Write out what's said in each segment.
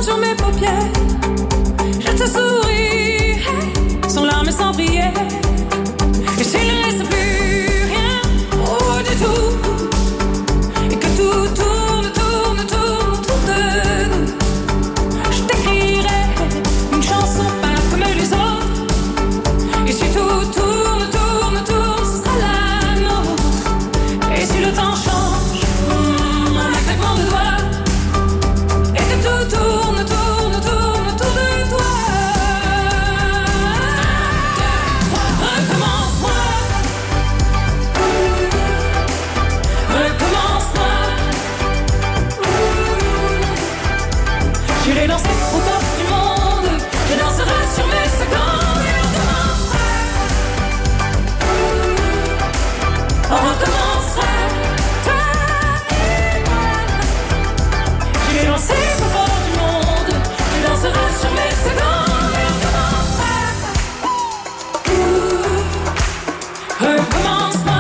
sur mes paupières. Jette ce sourire, sans larmes et sans prière. Et s'il ne reste plus rien, oh du tout, et que tout tourne, tourne, tourne autour de nous, je t'écrirai une chanson pas comme les autres. Et si tout tourne, tourne, tourne, ce sera la nôtre. Et si le temps change, en un claquement de doigts, et que tout tourne, tourne, tourne autour de toi. Recommence-moi, recommence-moi. J'irai danser au bord du monde, je danserai sur mes secondes et on recommencera, toi et moi. J'irai danser au bord du monde, je danserai sur mes secondes et on recommencera. Recommence-moi.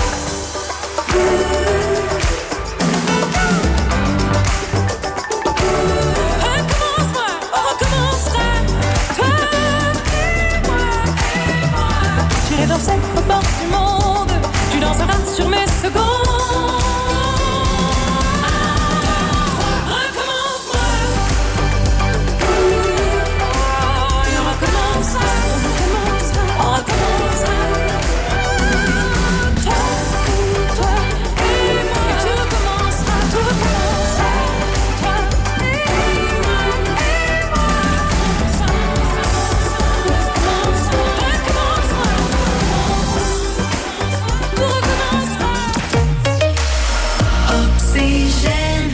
Recommence-moi, on recommencera, toi et moi. J'irai danser au bord du monde, tu danseras sur mes secondes. Recommence-moi. Et on recommencera, on recommencera. Toi et moi. Et tu recommenceras, tout recommencera. Toi et moi, recommence-moi. Tout recommencera. Oxygène.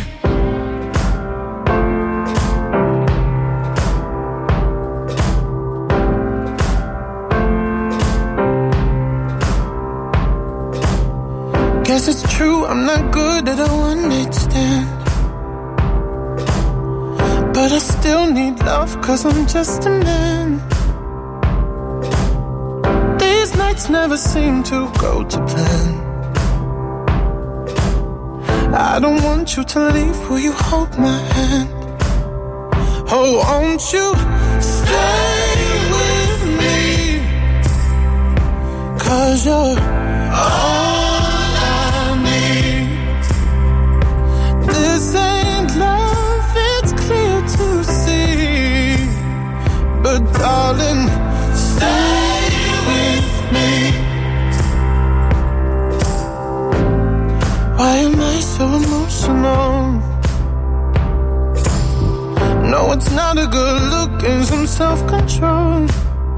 Guess it's true, I'm not good at a one-night stand. But I still need love, cause I'm just a man. These nights never seem to go to plan. I don't want you to leave, will you hold my hand? Oh, won't you stay with me? Cause you're all I need. This ain't love, it's clear to see. But darling, stay with me. Why am I so emotional? No, it's not a good look and some self-control.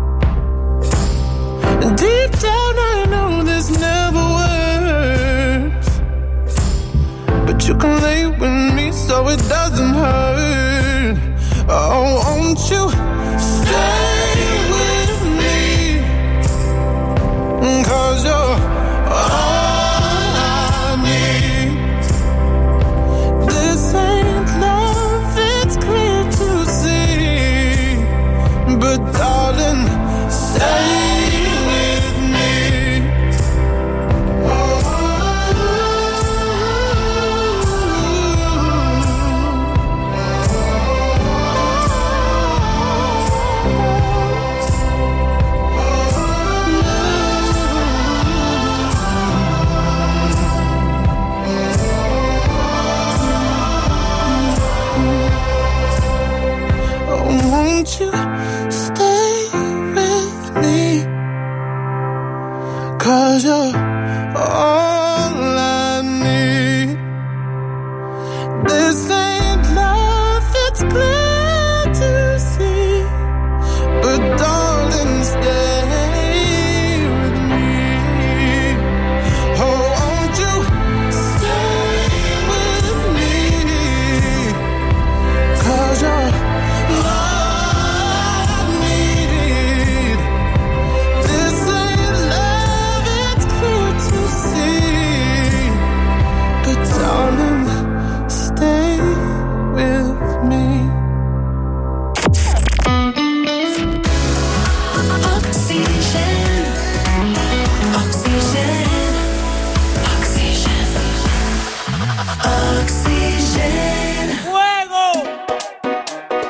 And deep down I know this never works, but you can lay with me so it doesn't hurt. Oh, won't you stay with me? Cause you're all I need. This ain't love, it's clear to see. But darling, stay with me. Won't you stay with me? Cause you're all I need. This ain't love, it's clear to see. But darling, stay with me. Oh, won't you stay with me? Cause you're darling, stay with me. Oxygène, oxygène, oxygène, oxygène. ¡Fuego!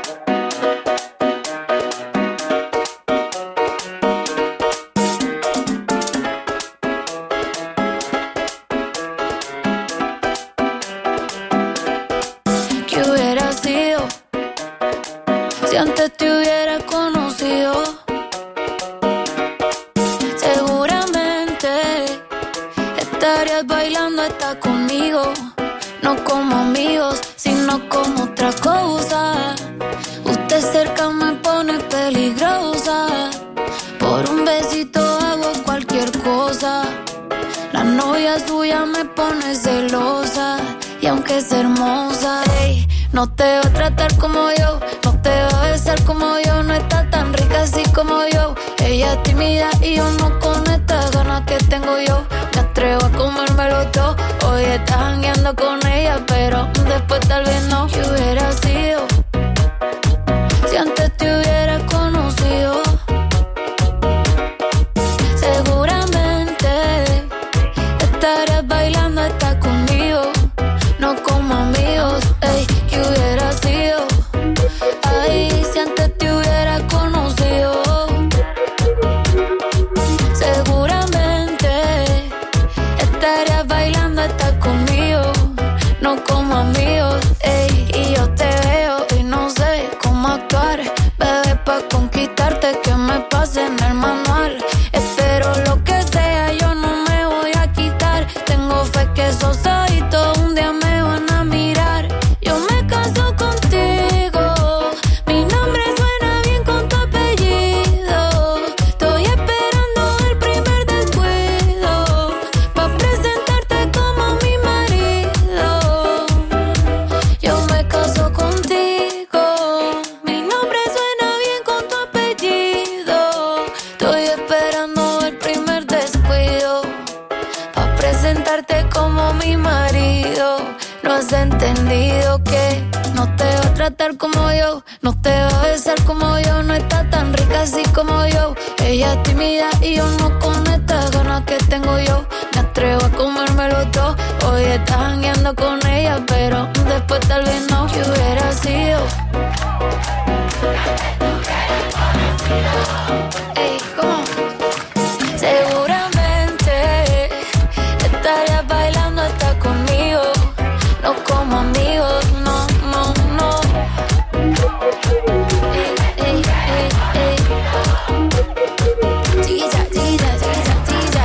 antes te hubiera conocido, seguramente estarías bailando hasta conmigo. No como amigos, sino como otra cosa. Usted cerca me pone peligrosa. Por un besito hago cualquier cosa. La novia suya me pone celosa. Y aunque es hermosa, ey, no te va a tratar como yo, no te va a besar como yo, no está tan rica así como yo. Ella es tímida y yo no con estas ganas que tengo yo. Me atrevo a comérmelo todo. Hoy estás jangueando con ella, pero después tal vez no. ¿Qué hubiera sido si antes te hubiera conocido? Seguramente estarías bailando hasta conmigo. No como amigos, ey, ¿qué hubiera sido? Ay, si antes te hubiera conocido. Seguramente estarías bailando hasta conmigo. No como amigos, ey, y yo te veo y no sé cómo actuar. Bebé, pa' conquistarte que me pase en el manual. Espero lo que sea, yo no me voy a quitar. Tengo fe que esos ojitos un día me van a mirar. Yo me caso contigo, mi nombre suena bien con tu apellido. Estoy esperando el primer descuido pa' presentarte como mi marido. Yo me caso contigo, mi nombre suena bien con tu apellido. Estoy esperando el primer descuido pa' presentarte como mi marido. No has entendido que no te va a tratar como yo, no te va a besar como yo, no está tan rica así como yo. Ella es tímida y yo no con estas ganas que tengo yo. Me atrevo a comérmelo todo. Hoy estás jangueando con ella, pero después tal vez no. ¿Qué hubiera sido? Ey, ¿cómo? Seguramente estarías bailando hasta conmigo. No como amigos, no, no, no. Ey, ey, ey, ey. Chiquilla, chiquilla, chiquilla, chiquilla.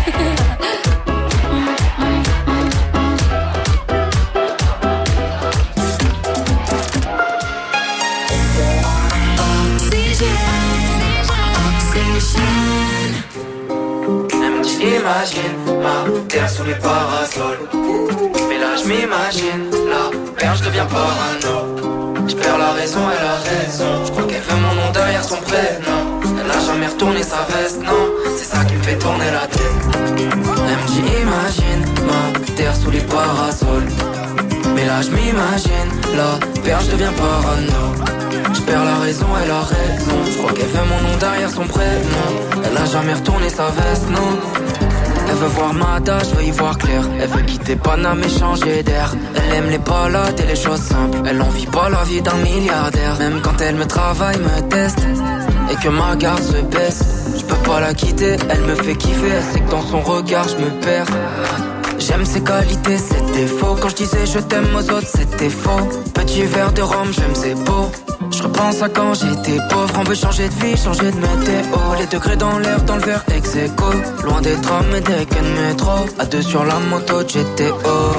Imagine ma terre sous les parasols. Mais là je m'imagine la perche devient parano. Je perds la raison, elle a raison. Je crois qu'elle veut mon nom derrière son prénom. Elle a jamais retourné sa veste, non. C'est ça qui me fait tourner la tête. Elle me dit imagine ma terre sous les parasols. Mais là je m'imagine la perche devient parano. Je perds la raison, elle a raison. Je crois qu'elle veut mon nom derrière son prénom. Elle a jamais retourné sa veste, non. Elle veut voir Mada, je veux y voir clair. Elle veut quitter Paname et changer d'air. Elle aime les balades et les choses simples. Elle en vit pas la vie d'un milliardaire. Même quand elle me travaille, me teste et que ma garde se baisse, je peux pas la quitter, elle me fait kiffer. Elle sait que dans son regard je me perds. J'aime ses qualités, ses défauts. Quand je disais je t'aime aux autres, c'était faux. Petit verre de rhum, j'aime ses beaux. Je repense à quand j'étais pauvre. On veut changer de vie, changer de météo. Les degrés dans l'air, dans le verre ex-écho. Loin des trams et des quais de métro. À deux sur la moto GTO.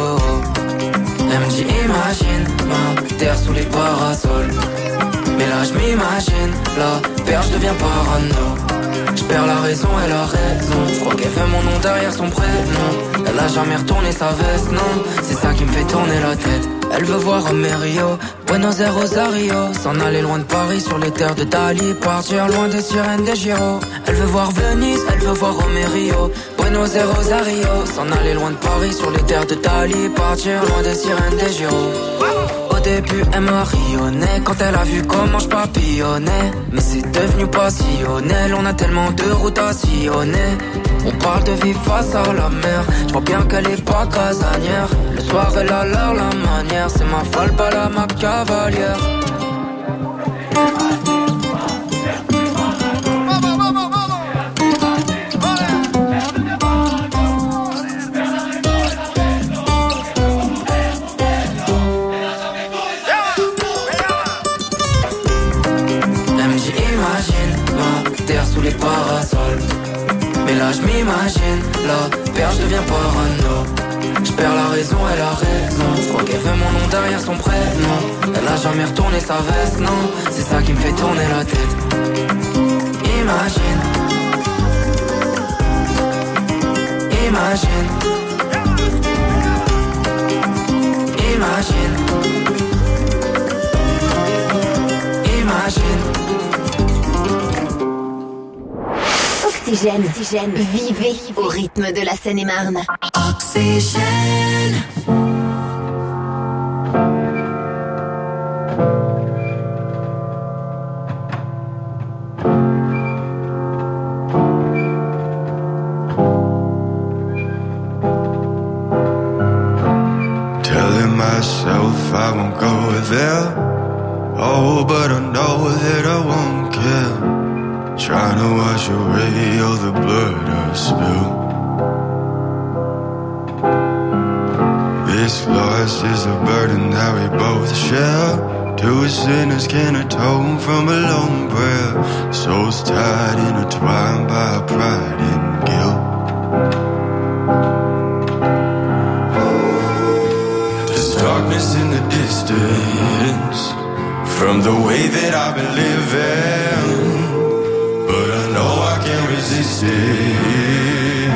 Elle me dit imagine ma terre sous les parasols. Mais là je m'imagine la perche devient parano. Je perds la raison, elle a raison. Je crois qu'elle veut mon nom derrière son prénom. Elle a jamais retourné sa veste, non. C'est ça qui me fait tourner la tête. Elle veut voir Romerio, Buenos Aires, Rosario. S'en aller loin de Paris sur les terres de Dali. Partir loin des sirènes des Giro. Elle veut voir Venise, elle veut voir Romerio, Buenos Aires, Rosario. S'en aller loin de Paris sur les terres de Dali. Partir loin des sirènes des Giro. Au début elle m'a rayonné quand elle a vu comment je papillonnais. Mais c'est devenu passionnel, on a tellement de routes à sillonner. On parle de vivre face à la mer. Je vois bien qu'elle est pas casanière. Le soir elle a l'air la manière. C'est ma folle, pas la ma cavalière. terre sous les parasols. Mais là je m'imagine, la perche devient parano. Je perds la raison, elle a raison. Je crois qu'elle veut mon nom derrière son prénom. Elle a jamais retourné sa veste, non. C'est ça qui me fait tourner la tête. Imagine. Imagine. Imagine. Imagine. Oxygène, Oxygène, vivez au rythme de la Seine-et-Marne. Oxygène. Telling myself I won't go there. Oh, but I know that I won't care. Trying to wash away all the blood I spilled. This loss is a burden that we both share. Two sinners can atone from a lone prayer. Souls tied, intertwined by pride and guilt. There's darkness in the distance from the way that I've been living, but I know I can't resist it.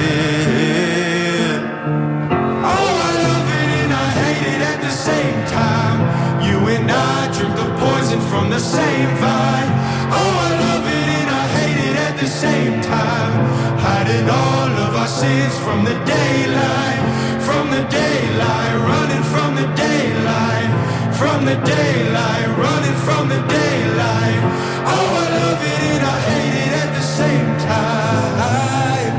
Oh, I love it and I hate it at the same time. You and I drink the poison from the same vine. Oh, I love it and I hate it at the same time. Hiding all of our sins from the daylight. From the daylight, running from the daylight. From the daylight, running from the daylight. Oh, I love it and I hate it at the same time.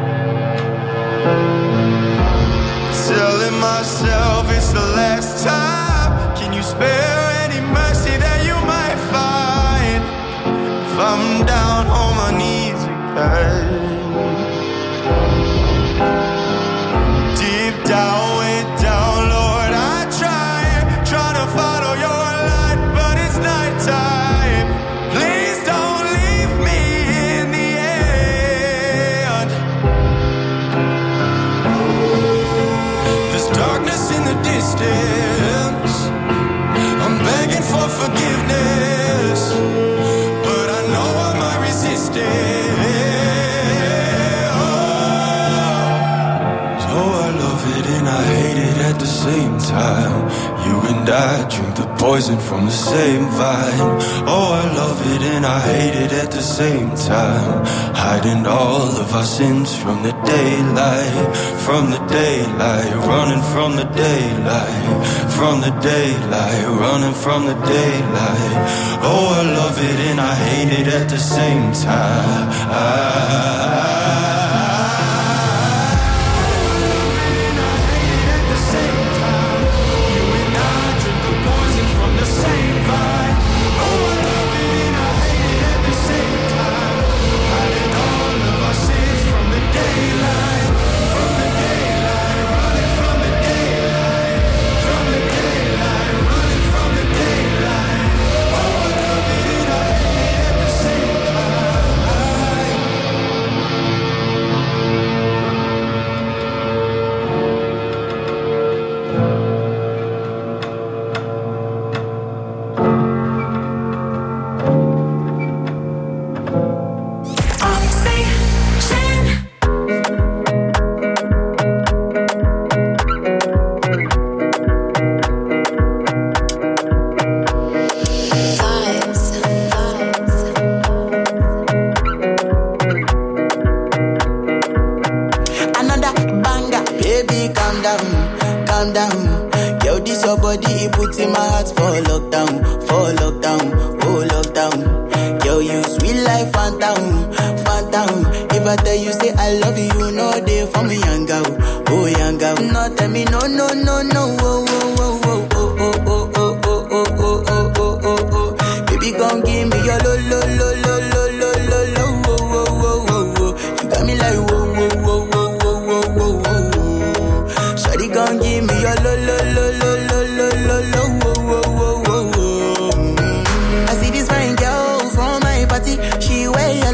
Telling myself it's the last time. Can you spare any mercy that you might find? If I'm down on my knees again. Deep down, way down, Lord, I try to follow your light, but it's nighttime. Please don't leave me in the end. There's darkness in the distance. I'm begging for forgiveness, but I know I might resist it. Oh, I love it and I hate it at the same time. You and I drink the poison from the same vine. Oh, I love it and I hate it at the same time. Hiding all of our sins from the daylight. From the daylight, running from the daylight. From the daylight, running from the daylight. Oh, I love it and I hate it at the same time. She wear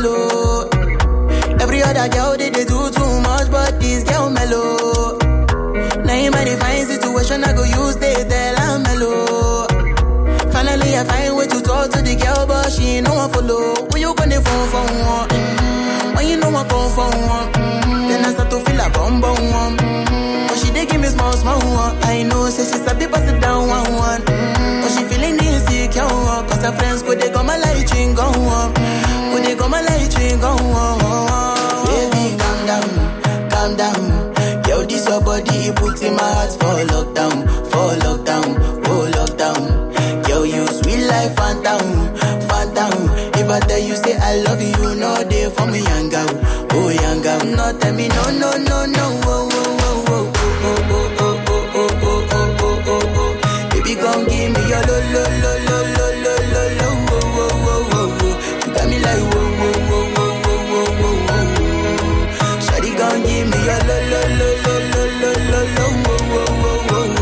find way to talk to the girl, but she ain't no one follow. Who you gonna phone for one? When you know I come for one, then I start to feel a bum bum one. But she dey give me small small one. I know, say she's a bit pass it down one. But she feeling insecure, cause her friends go they come my light ring go on. Go they come my light ring go on. Baby, calm down, calm down. Yo, this your body, it puts in my heart for lockdown, oh lockdown. Yo, you sweet life, phantom, phantom. If I tell you say I love you, you know they for me, young girl, oh young girl. No, tell me no, no, no, no, oh, oh, oh, oh, oh, oh, oh, oh, oh, oh, oh, oh, oh, oh. Baby, gon' give me your lo, lo, lo, lo, lo, lo, lo, lo, oh, oh, oh, oh, oh. You got me like whoa, whoa, whoa, whoa, whoa, whoa, whoa, whoa. Shawty gon' give me your lo, lo, lo, lo, lo, lo, lo, lo, oh, oh, oh, oh,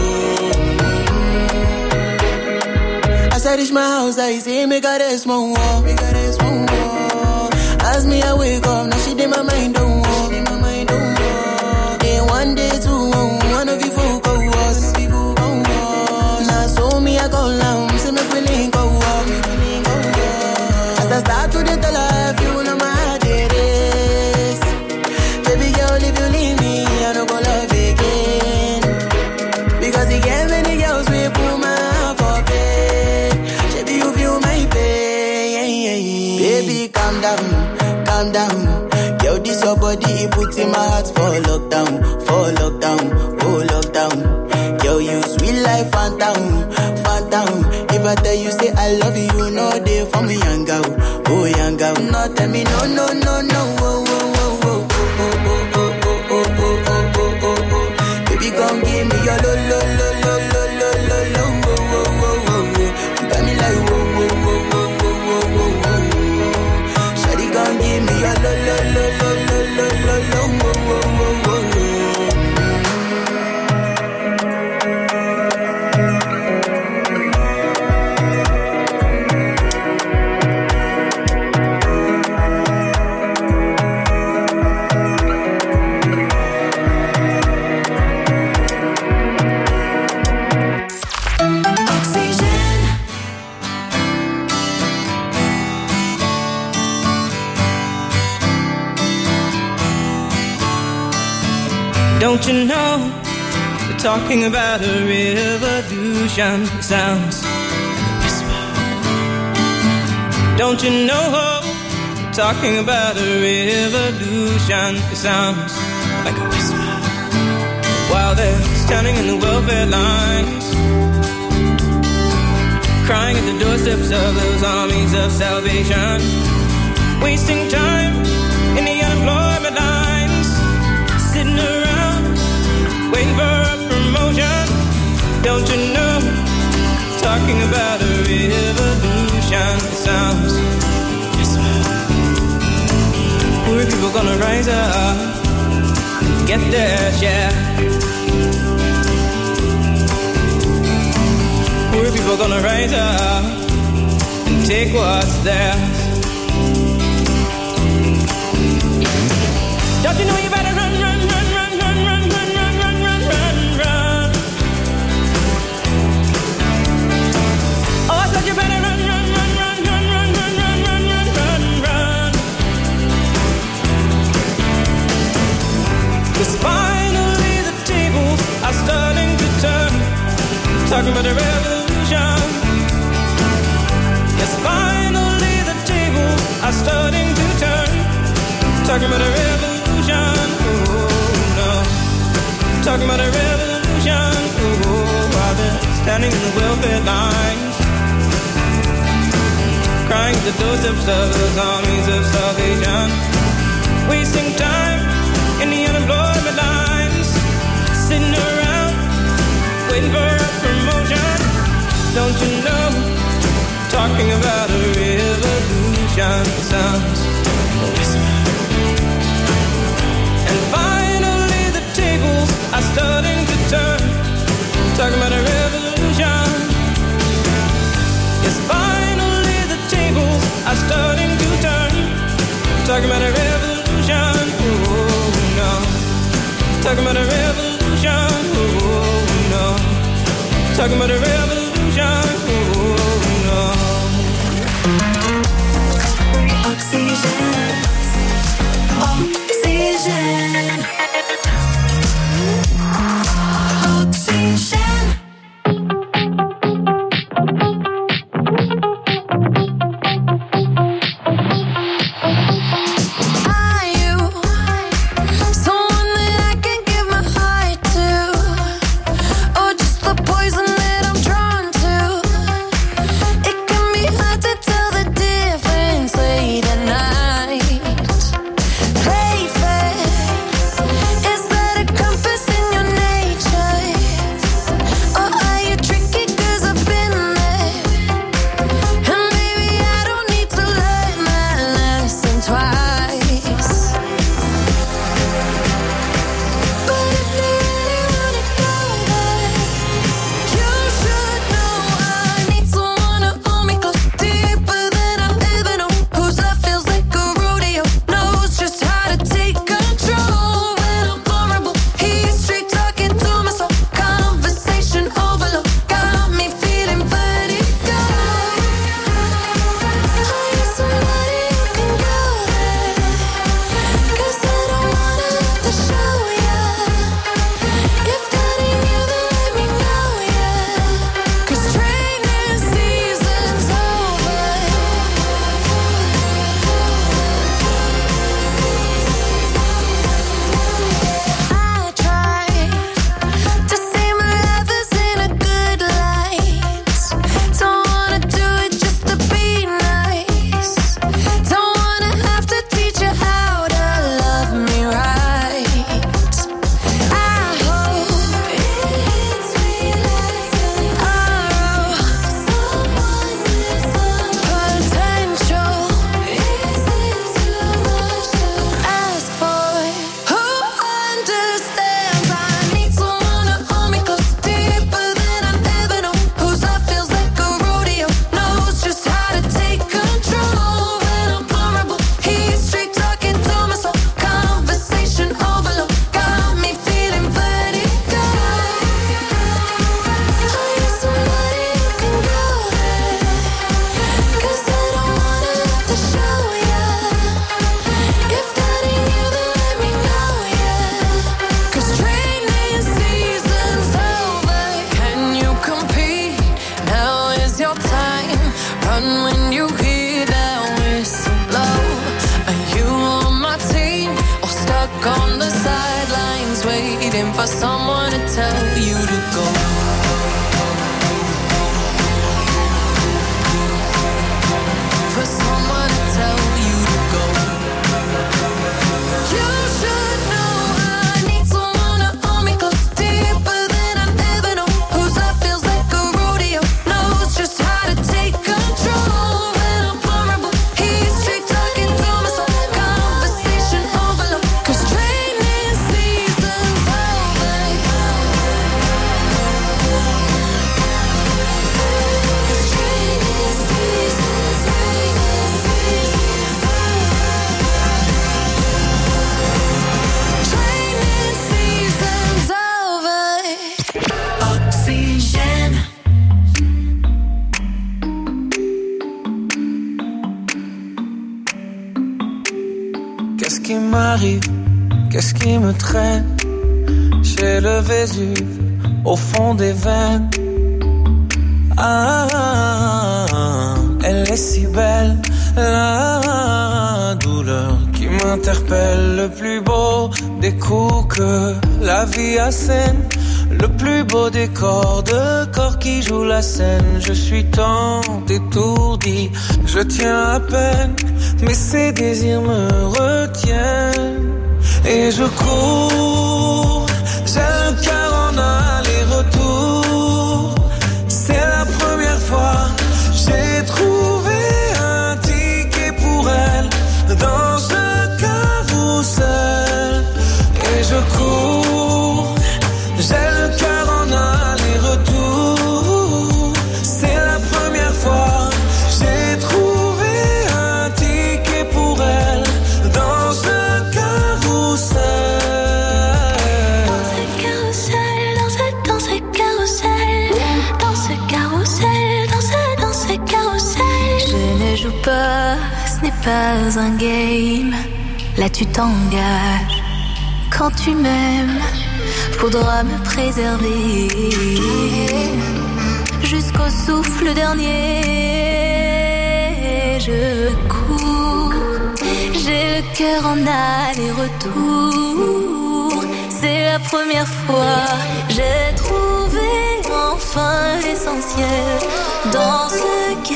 oh. As I reach my house, I see me got a small wall, me got a small wall. As me I wake up, now she did my mind don't walk, Day one, day two, one of you folk go us. Now so me I go down, see me willing go up. As I start to the tell her, you know my heart it is. Baby girl, if you leave me, I don't go love again. Because he gave many girls we put my heart for bed. Baby, you feel my pain. Baby, calm down, calm down. Yo, this your body, it puts in my heart for lockdown, oh lockdown. Yo, you sweet life, phantom, phantom. If I tell you say I love you, you know they for me, young girl, oh young girl. No, tell me no, no, no, no, oh, oh, oh, oh, oh, oh, oh, oh, oh, oh, oh, oh, oh. Baby, gon' give me your lo, lo, lo, lo, lo, lo, lo, lo, oh, oh, oh, oh, oh. You got me like whoa, whoa, whoa, whoa, whoa, whoa, whoa, whoa. Shawty gon' give me your lo, lo, lo, lo, lo, lo, lo, lo, oh, oh, oh, oh, oh. Don't you know, they're talking about a revolution. It sounds like a whisper. Don't you know, they're talking about a revolution. It sounds like a whisper. While they're standing in the welfare lines, crying at the doorsteps of those armies of salvation, wasting time in the unemployment lines, sitting around waiting for a promotion. Don't you know, talking about a revolution. It sounds whisper. Poor people gonna rise up, get their share. Poor people gonna rise up and take what's theirs. Don't you know you better run, run, run, run, run, run, run, run, run, run, run, run. Oh, I said you better run, run, run, run, run, run, run, run, run, run, run, run. 'Cause finally the tables are starting to turn, talking about a revolution. Yes, finally the tables are starting to turn, talking about a revolution. Oh no, talking about a revolution. Oh, while they're standing in the welfare lines, crying at the doorsteps of those armies of salvation, wasting time in the unemployment lines, sitting around waiting for a promotion. Don't you know, talking about a revolution sounds like a whisper. And finally the tables are starting to turn, talking about a revolution. Yes, finally the tables are starting to turn, talking about a revolution. Oh no, talking about a revolution. Oh no, talking about a revolution. Oh no. run when you hear that whistle blow? Are you on my team or stuck on the sidelines waiting for someone to tell you to go? For someone to tell you to go. You should know I need someone to hold me close, deeper than I ever know. Whose love feels like a rodeo, knows just how to take control when I'm vulnerable. He's straight talking to my soul, conversation overload. 'Cause training season's over. 'Cause training season's over. Oxygène. Qu'est-ce qui m'arrive? Qu'est-ce qui me traîne? J'ai le Vésuve au fond des veines. Ah, elle est si belle, la douleur qui m'interpelle. Le plus beau des coups que la vie assène, le plus beau des corps, de corps qui jouent la scène. Je suis tant étourdi, je tiens à peine, mais ces désirs me retiennent. Et je cours, j'ai le cœur en aller-retour. C'est la première fois, j'ai trouvé un ticket pour elle dans ce carrousel. Et je cours, j'ai le cœur en aller-retour. C'est la première fois, j'ai trouvé un ticket pour elle dans ce carrousel. Dans ce carrousel, dans ce carrousel, dans ce carrousel, dans ce carrousel. Je ne joue pas, ce n'est pas un game. Là tu t'engages. Quand tu m'aimes, faudra me préserver jusqu'au souffle dernier. Je cours, j'ai le cœur en aller-retour. C'est la première fois, j'ai trouvé enfin l'essentiel dans ce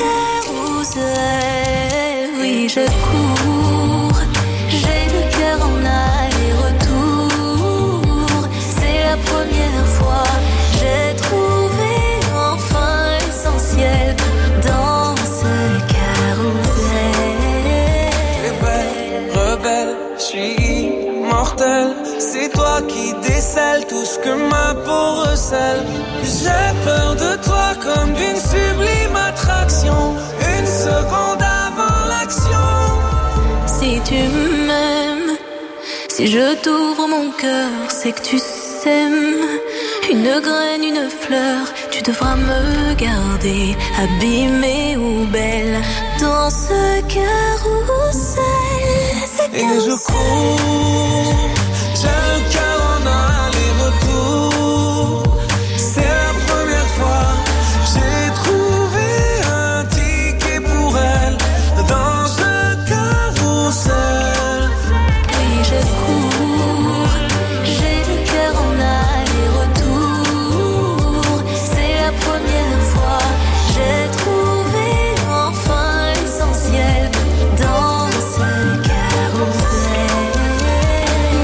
carrousel. Oui, je cours, j'ai le cœur en aller-retour. C'est la première fois, j'ai trouvé enfin l'essentiel dans ce carrousel. T'es belle, rebelle, je suis immortel. C'est toi qui décèles tout ce que ma peau recèle. J'ai peur de toi comme d'une sublime attraction, une seconde avant l'action. Si tu m'aimes, si je t'ouvre mon cœur, c'est que tu s'aimes. Une graine, une fleur, tu devras me garder, abîmée ou belle, dans ce carrousel. Et je cours, j'ai le cœur en aller-retour. C'est la première fois, j'ai trouvé un ticket pour elle dans ce carrousel. Oui, je cours, j'ai le cœur en aller-retour. C'est la première fois, j'ai trouvé enfin l'essentiel dans ce carrousel.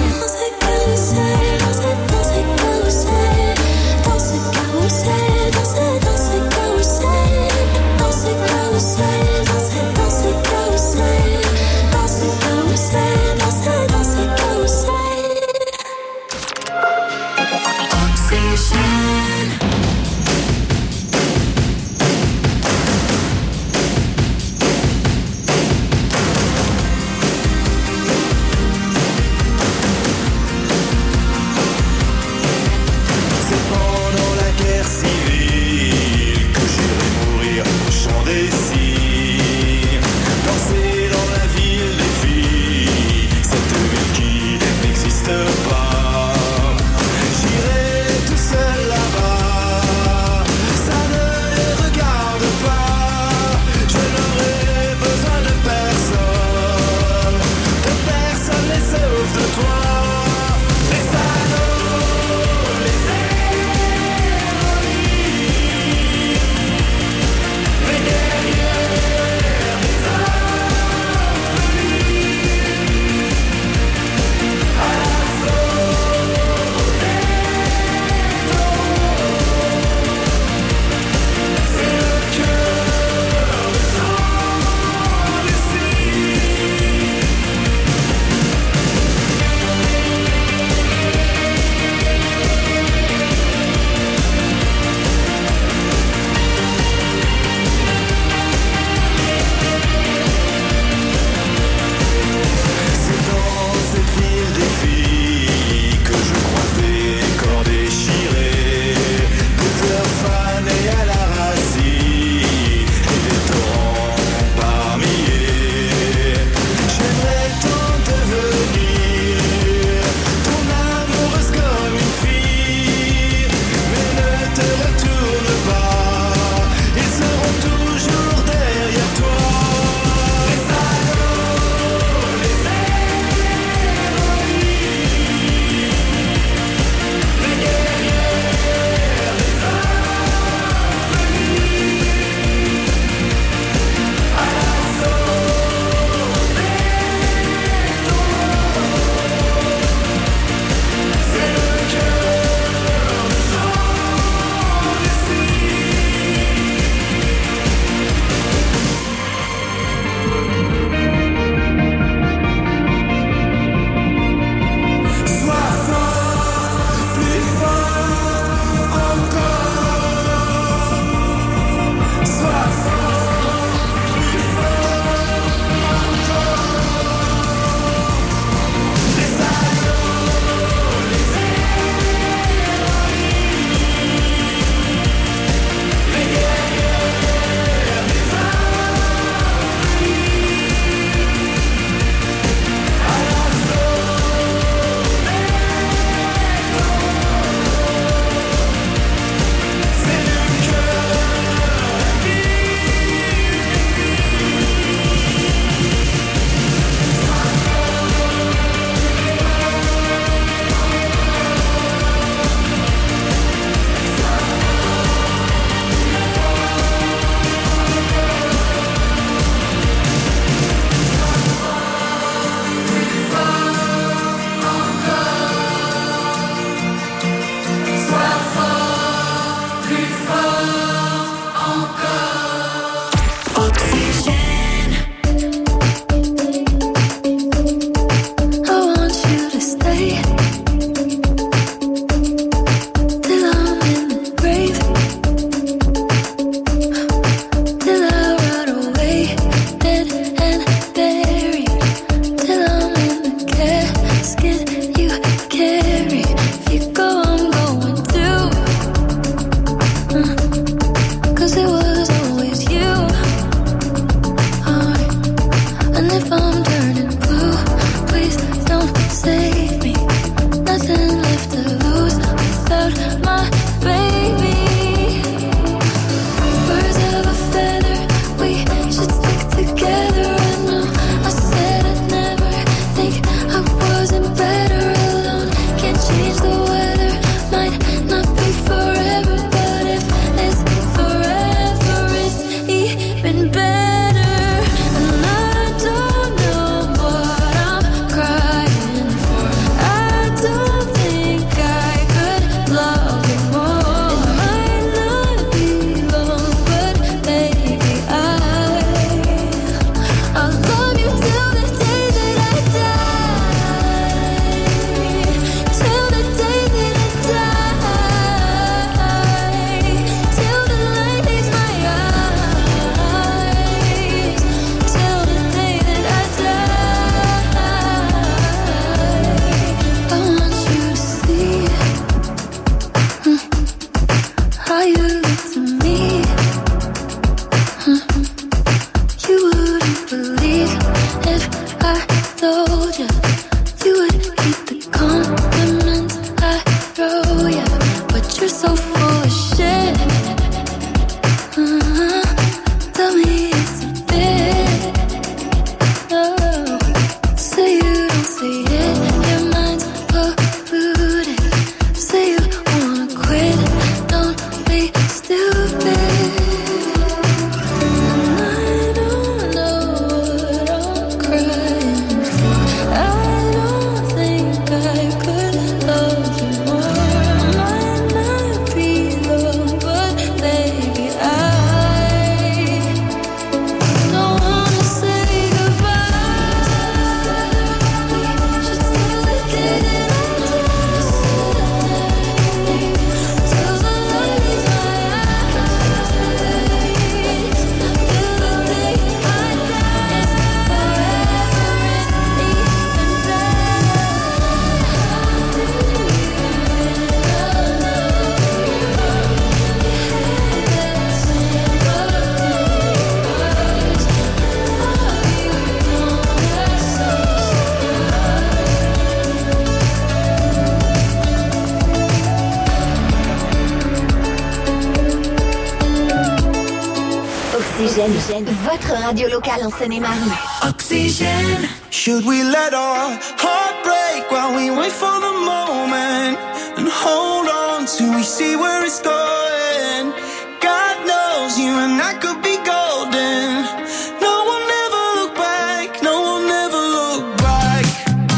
Oxygène, votre radio locale en Seine-et-Marie. Oxygène. Should we let our heart break while we wait for the moment and hold on till we see where it's going? God knows you and I could be golden. No one ever look back, no one ever look back.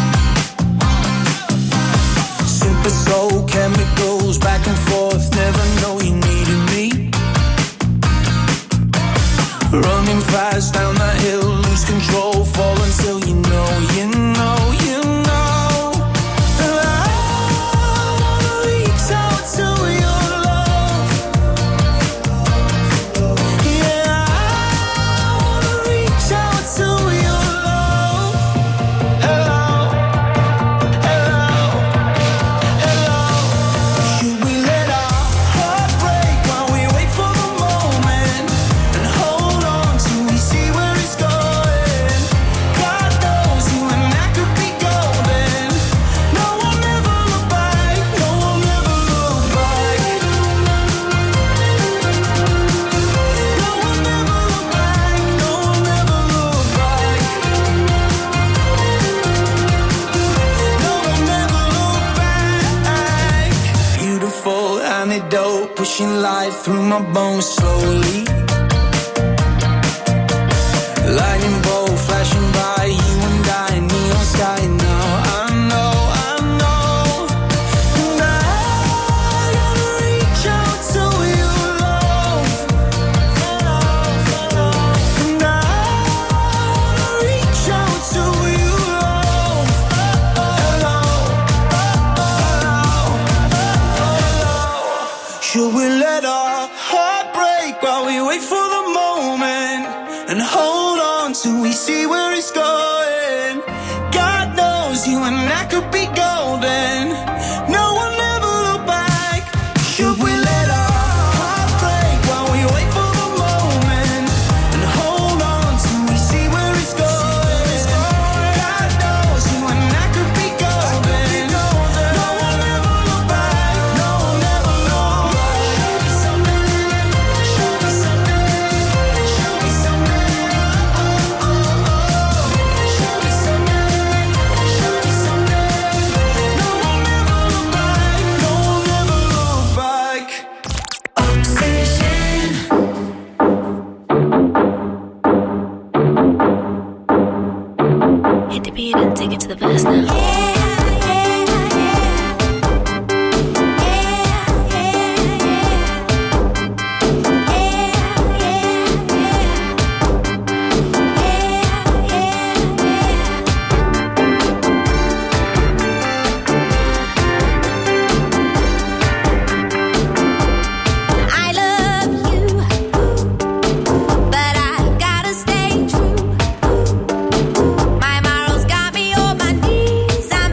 Super soul chemicals back and forth, never know you needed me. Running fast down the hill, lose control, fall until you know, you know, you know. And I wanna reach out to your love. Yeah, I wanna reach out to your love. Hello, hello, hello. Should we let our heart break while we wait for the moment and hold on till we see where it's going? God knows you and I could be golden. No one ever look back, no one ever look back. No one ever look back, no one ever look back. No one ever look back. Beautiful antidote, pushing life through my bones slowly. Lightning bolt flashing by, you and I, neon sky now. I know, I know. And I gotta reach out to your love. And I wanna reach out to your love. Hello, hello, hello. Should we let our heart break while we wait for the moment and hold on till we see where it's going? God knows you and I could be golden. No one ever look back. Should we let our heart break while we wait for the moment and hold on till we see where it's going? God knows you and I could be golden. No one ever look back. No one ever look back. Show me something. Show me something. Show me something. Show me something. No one ever look back. No one ever look back. Oxygen. Hit the beat and take it to the past now. I love you, but I gotta stay true. My morals got me on my knees.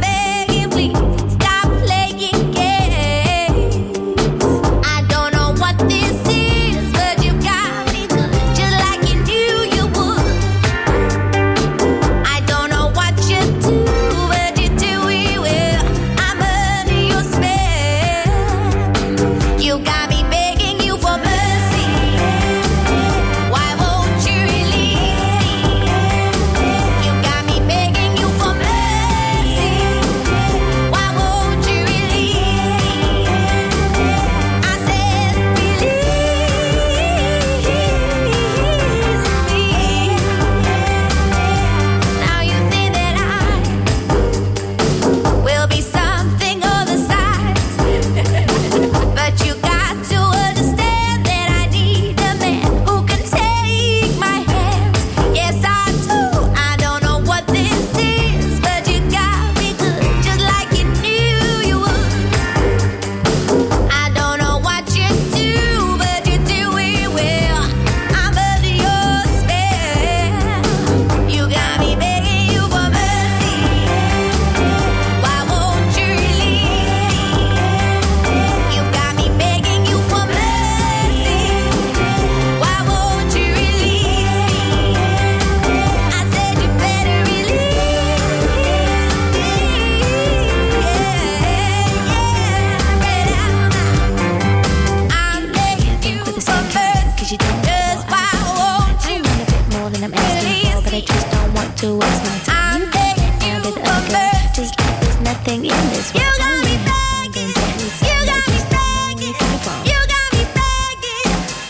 asking for, but I just don't want to waste my time. You begging with a girl, just like there's nothing in this world. You got me begging, you got me begging, you got me begging.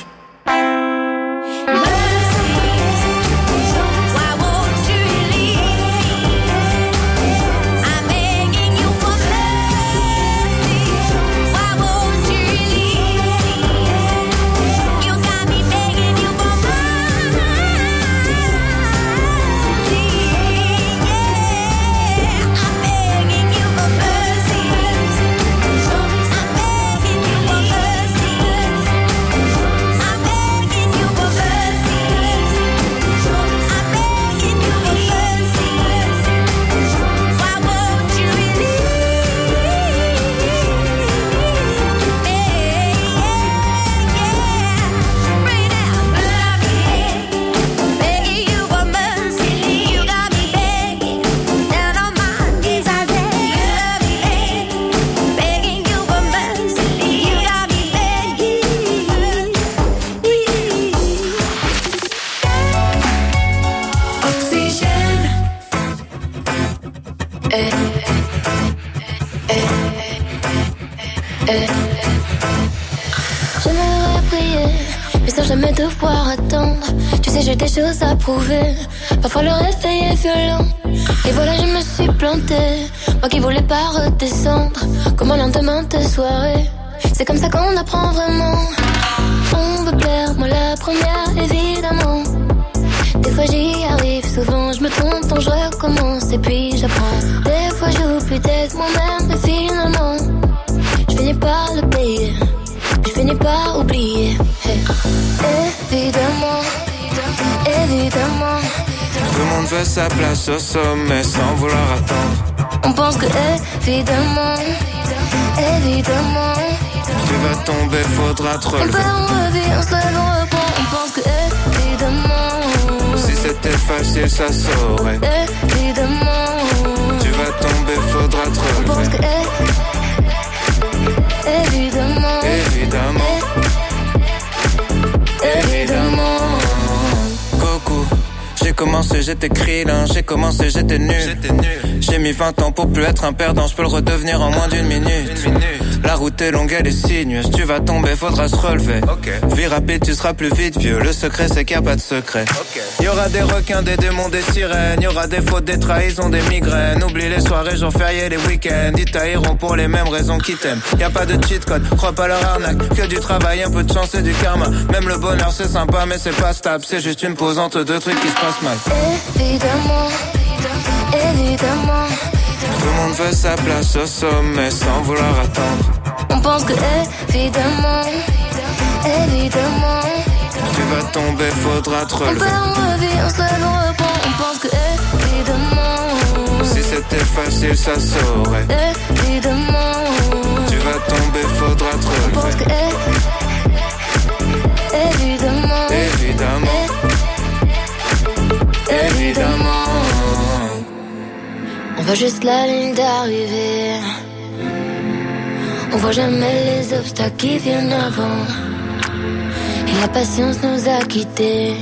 Mercy, why won't you leave? I'm begging you for mercy. Why won't you leave? You got me begging you for mercy. Yeah, I'm begging you for mercy. I'm begging you for mercy. I'm begging you for mercy. I'm begging you for mercy. Why won't you Right now, begging you for mercy. You got me begging down on my knees. I said, begging you for mercy. You got me begging. Oxygène. J'aimerais prier, mais sans jamais devoir attendre. Tu sais, j'ai des choses à prouver. Parfois le réveil est violent. Et voilà, je me suis plantée. Moi qui voulais pas redescendre. Comme un lendemain de soirée. C'est comme ça qu'on apprend vraiment. On veut plaire, moi la première, évidemment. Des fois j'y arrive, souvent je me trompe, donc je recommence et puis j'apprends. Des fois j'oublie d'être moi-même, mais finalement je finis par le payer, je finis par oublier. Hey. Évidemment, évidemment, Tout le monde veut sa place au sommet sans vouloir attendre. on pense que évidemment, évidemment, Tu vas tomber, faudra te on relever. perd, on revit, on se lève, on reprend, on pense que évidemment, Si c'était facile, ça saurait. évidemment, Tu vas tomber, faudra te on pense que relever. évidemment, Évidemment, évidemment. Coucou. J'ai commencé, j'étais krillin, j'ai commencé, j'étais nul. J'ai mis 20 ans pour plus être un perdant, je peux le redevenir en moins d'une minute. La route est longue, elle est sinueuse, tu vas tomber, faudra se relever. Vie rapide, tu seras plus vite vieux, le secret c'est qu'il n'y a pas de secret. Y aura des requins, des démons, des sirènes, y aura des fautes, des trahisons, des migraines. Oublie les soirées, jours fériés, les week-ends, ils tailleront pour les mêmes raisons qu'ils t'aiment. Y a pas de cheat code, crois pas leur arnaque, que du travail, un peu de chance et du karma. Même le bonheur c'est sympa mais c'est pas stable, c'est juste une pause entre deux trucs qui se passent mal. Évidemment, évidemment, Tout le monde veut sa place au sommet sans vouloir attendre. on pense que évidemment, évidemment, Tu vas tomber, faudra te on relever. perd, on revit, on se lève, on reprend, on pense que évidemment, Si c'était facile, ça saurait. évidemment, Tu vas tomber, faudra te on pense que relever. évidemment, Évidemment, évidemment. on voit juste la ligne d'arrivée. On voit jamais les obstacles qui viennent avant. Et la patience nous a quittés.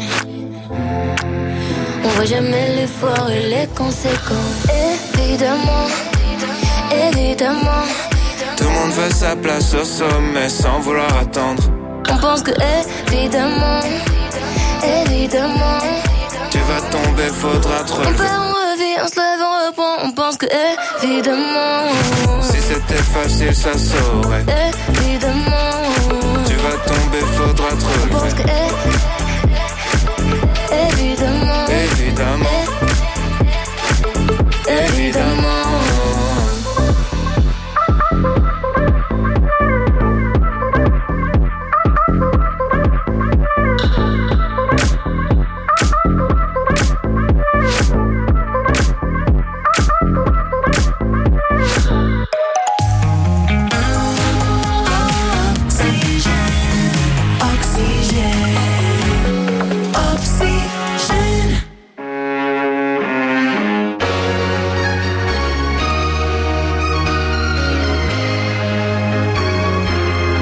On voit jamais l'effort et les conséquences. Évidemment, évidemment, Tout le monde veut sa place au sommet sans vouloir attendre. on pense que évidemment, évidemment, Tu vas tomber, faudra te on relever. perd, on revit, on se lève, on reprend, on pense que évidemment, Si c'était facile, ça saurait. évidemment, Tu vas tomber, faudra te on pense que relever. évidemment, Évidemment, évidemment.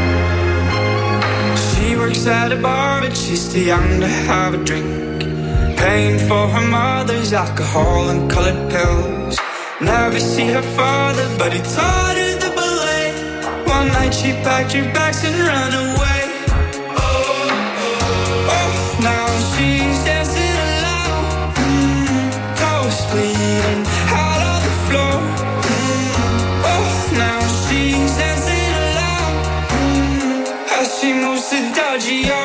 At a bar, but she's too young to have a drink. Paying for her mother's alcohol and colored pills. Never see her father, but he taught her the ballet. One night she packed her bags and ran away. Oh, now she's dancing alone, toes bleeding out on the floor. Oh, now she's dancing alone, as she moves to Adagio.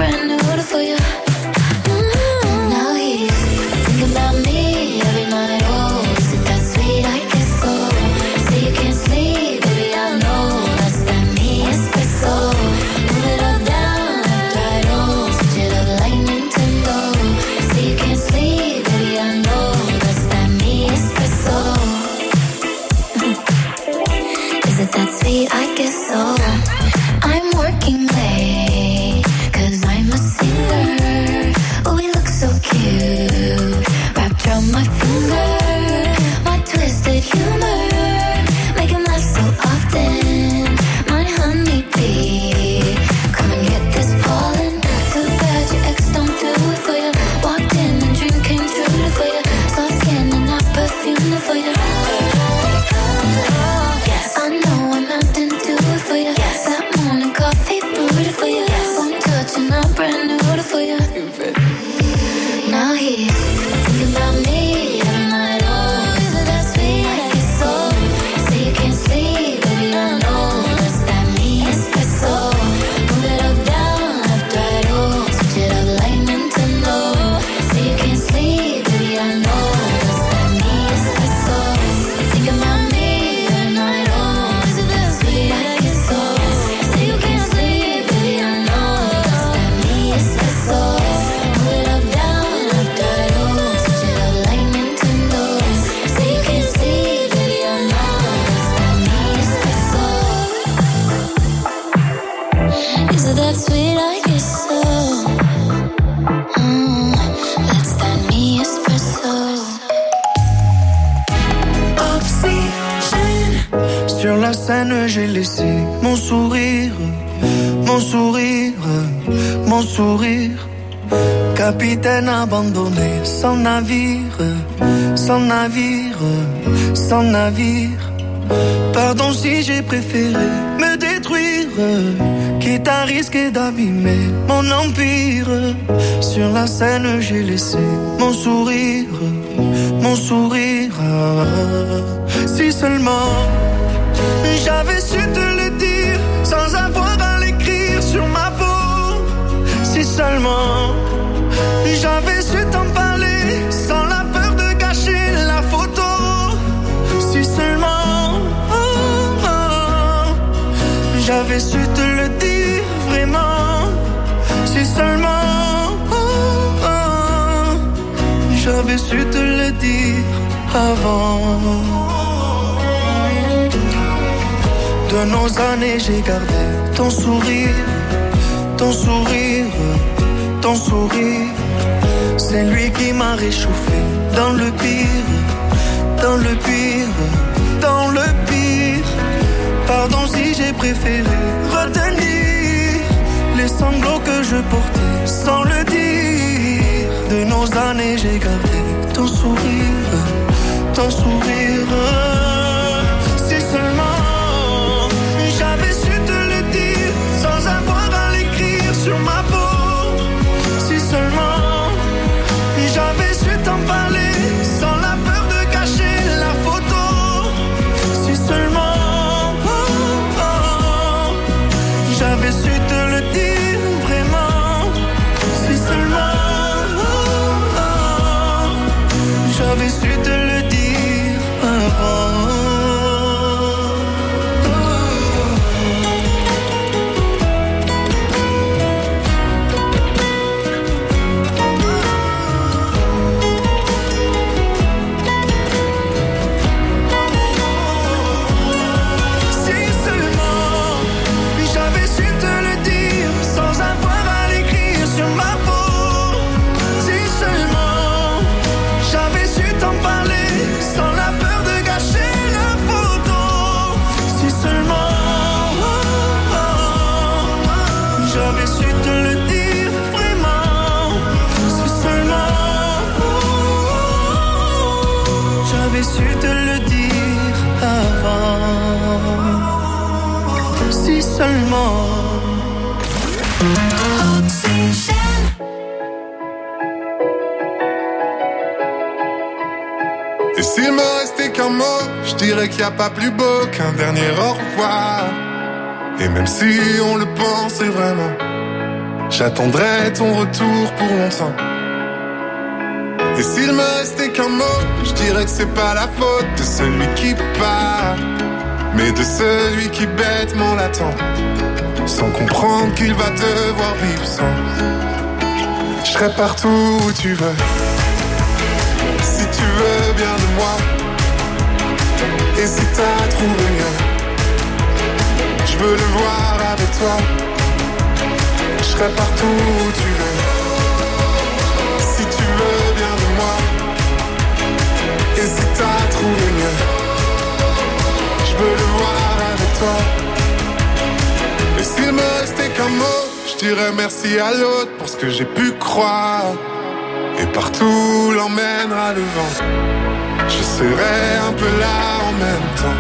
Now he's thinking about me every night. la scène, j'ai laissé mon sourire, mon sourire, mon sourire. Capitaine abandonné, sans navire, sans navire, sans navire. Pardon si j'ai préféré me détruire, quitte à risquer d'abîmer mon empire. Sur la scène, j'ai laissé mon sourire, mon sourire. Si seulement j'avais su te le dire sans avoir à l'écrire sur ma peau. Si seulement j'avais su t'en parler sans la peur de gâcher la photo. Si seulement j'avais su te le dire vraiment. Si seulement j'avais su te le dire avant. De nos années j'ai gardé ton sourire, ton sourire, ton sourire. C'est lui qui m'a réchauffé dans le pire, dans le pire, dans le pire. Pardon si j'ai préféré retenir les sanglots que je portais sans le dire. De nos années j'ai gardé ton sourire, ton sourire. Si seulement j'avais su te le dire sans avoir à l'écrire sur ma peau. Si seulement j'avais su t'en parler sans la peur de cacher la photo. Si seulement j'avais su te le dire vraiment. Si seulement j'avais su te le dire avant. Su te le dire avant. Si seulement. Et s'il me restait qu'un mot, je dirais qu'il n'y a pas plus beau qu'un dernier au revoir. Et même si on le pensait vraiment, j'attendrai ton retour pour longtemps. Et s'il me restait qu'un mot, je dirais que c'est pas la faute de celui qui part, mais de celui qui bêtement l'attend, sans comprendre qu'il va devoir vivre sans. Je serai partout où tu veux, si tu veux bien de moi. Et si t'as trouvé mieux, je veux le voir avec toi. Je serai partout où tu veux, si tu veux bien de moi. Et si t'as trouvé mieux, je veux le voir avec toi. Et s'il me restait qu'un mot, je dirais merci à l'autre pour ce que j'ai pu croire. Et partout l'emmènera le vent, je serai un peu là en même temps.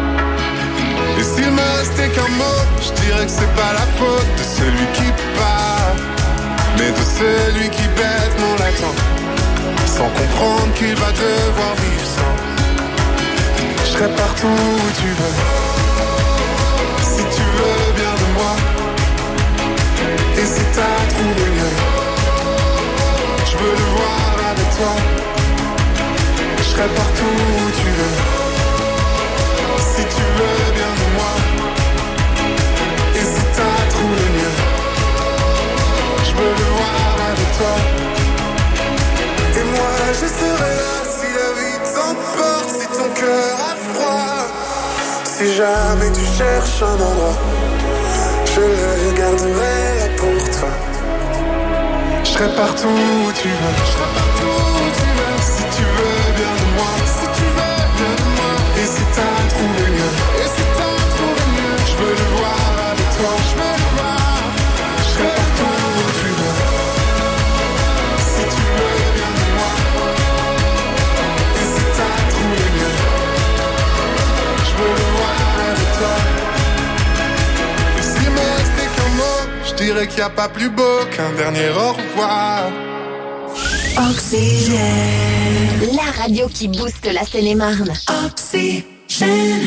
Et s'il me restait qu'un mot, je dirais que c'est pas la faute de celui qui part, mais de celui qui bêtement l'attend, sans comprendre qu'il va devoir vivre sans. Je serai partout où tu veux, si tu veux bien de moi. Et si t'as trouvé mieux, je veux le voir avec toi. Je serai partout où tu veux, si tu veux bien de moi. Et si t'as trouvé mieux, je veux le voir avec toi. Et moi je serai là si la vie t'emporte, si ton cœur a froid. Si jamais tu cherches un endroit, je le garderai là pour toi. Je serai partout où tu veux, je serai partout où tu veux. Si tu veux bien de moi, si tu veux bien de moi. Et si t'as trouvé mieux, et si t'as dirait qu'il n'y a pas plus beau qu'un dernier au revoir. Oxygène, la radio qui booste la Seine-et-Marne. Oxygène.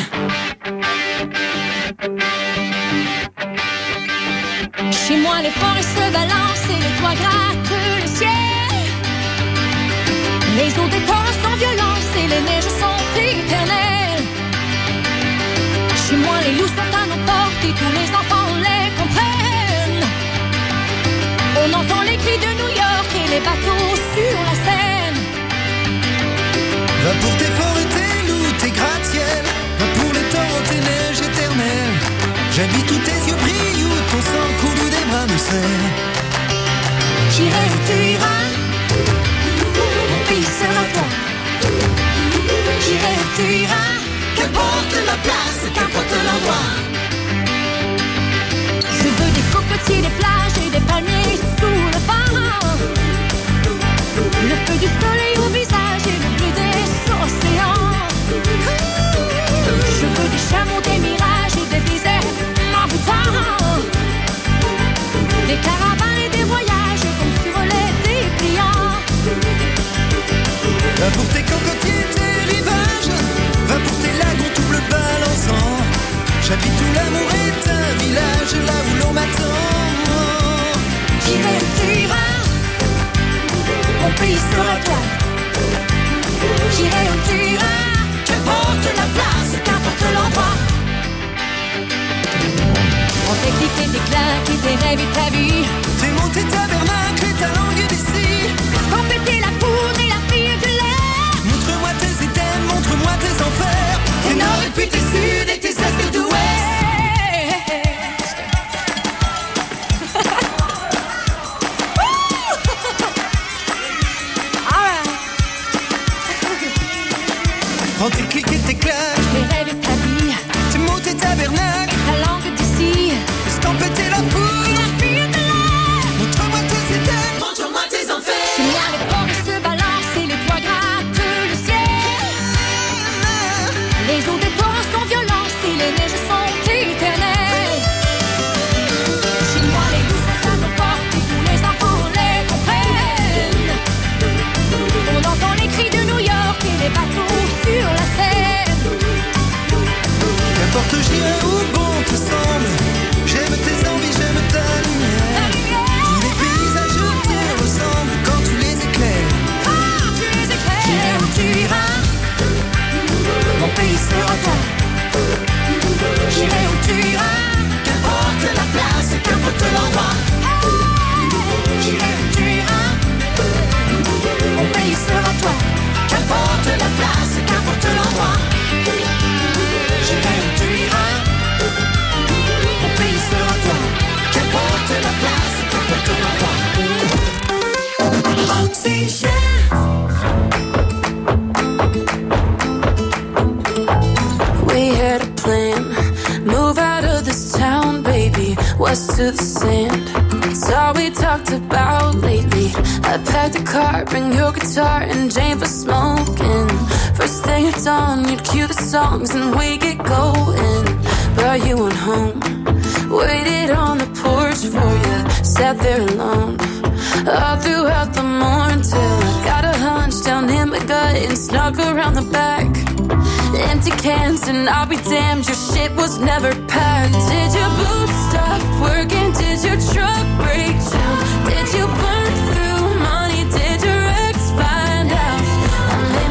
Chez moi, les forêts se balancent et les toits grattent le ciel. Les eaux des torrents sont violentes et les neiges sont éternelles. Chez moi, les loups sont à nos portes et tous les enfants les comprennent. On entend les cris de New York et les bateaux sur la Seine. Va pour tes forêts, tes loups, tes gratte-ciel. Va pour les torrents, tes neiges éternelles. J'habite où tes yeux brillent, où ton sang coule, où des bras me serrent. J'irai où tu iras, mon pays sera toi. J'irai où tu iras, qu'importe la place, qu'importe l'endroit. Je veux des cocotiers, des plages et des palmiers sous le vent. Le feu du soleil au visage et le bleu des océans. Je veux des chameaux, des mirages et des déserts m'envoûtants. Des caravanes et des voyages comme sur les dépliants. Va pour tes cocotiers, tes rivages. Va pour tes lagons tout bleu balançant. J'habite où l'amour est un village, là où l'on m'attend. J'irai où tu iras, mon pays sera toi. J'irai où tu iras, qu'importe la place, qu'importe l'endroit. On fait cliquer tes claques et tes rêves et ta vie. Tes mots, tes tabernacles et ta langue d'ici. Quand péter la poudre et la fille de l'air. Montre-moi tes items, montre-moi tes enfers. Tes nord et puis tes sud et tes est et d'ouest. Prends tes clics et tes claques, tes rêves et ta vie. Tes mots, tes tabernacles et ta langue d'ici. Quand péter la poudre et la fille de l'air. Montre-moi tes items, montre-moi tes enfers. Chez moi les forêts se balancent et les toits grattent le ciel. Les eaux des torrents sont violentes et les neiges sont éternelles. Chez moi les loups sont à nos portes et tous les enfants les comprennent. On entend les cris de New York et les bateaux sur la Seine. N'importe j'irai où bon te semble. J'aime tes envies, j'aime ta lumière. Tous les paysages te ressemblent quand tu les éclaires. J'irai où tu iras, mon pays sera toi. J'irai où tu iras, qu'importe la place, qu'importe l'endroit. J'irai où tu iras, mon pays sera toi. Qu'importe la place, qu'importe l'endroit. J'irai où tu iras, mon pays sera toi. Qu'importe la place, qu'importe l'endroit. Oxygène. We had a plan, move out of this town, baby, west to the sand. It's all we talked about lately. I packed a car, bring your guitar and Jane for smoking. First thing at dawn, you'd cue the songs and we get going. But you went home, waited on the porch for you, sat there alone. All throughout the morning till I got a hunch down in my gut and snuck around the back. Empty cans and I'll be damned, your shit was never packed. Did your boots stop working? Did your truck break down? Did you burn